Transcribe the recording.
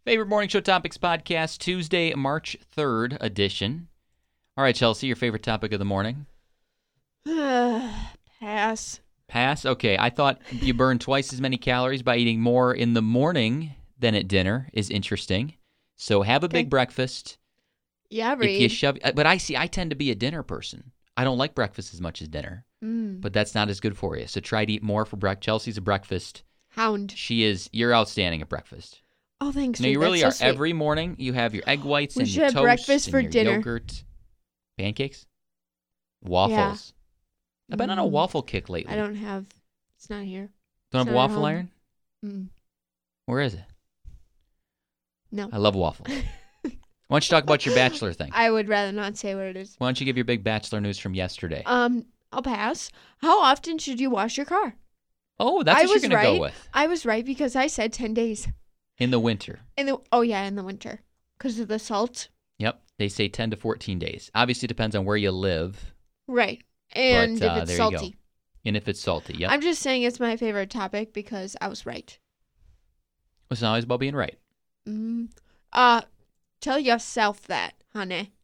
Favorite Morning Show Topics podcast, Tuesday, March 3rd edition. All right, Chelsea, your favorite topic of the morning? Pass. Pass? Okay, I thought you burn twice as many calories by eating more in the morning than at dinner is interesting. So have a big breakfast. Yeah, If you shove, but I tend to be a dinner person. I don't like breakfast as much as dinner, but that's not as good for you. So try to eat more for breakfast. Chelsea's a breakfast Hound. You're outstanding at breakfast. Oh, thanks. No, you really are. Every morning you have your egg whites and your toast breakfast for and your dinner. yogurt. Pancakes? Waffles. Yeah. I've been on a waffle kick lately. I don't have. It's not here. Don't have a waffle iron? Mm. Where is it? No. I love waffles. Why don't you talk about your Bachelor thing? I would rather not say what it is. Why don't you give your big Bachelor news from yesterday? I'll pass. How often should you wash your car? Oh, that's what you're going to go with. I was right because I said 10 days. In the winter. In the winter. Because of the salt. Yep. They say 10 to 14 days. Obviously, it depends on where you live. Right. And if it's there salty. You go. And if it's salty, yep. I'm just saying it's my favorite topic because I was right. It's not always about being right. Tell yourself that, honey.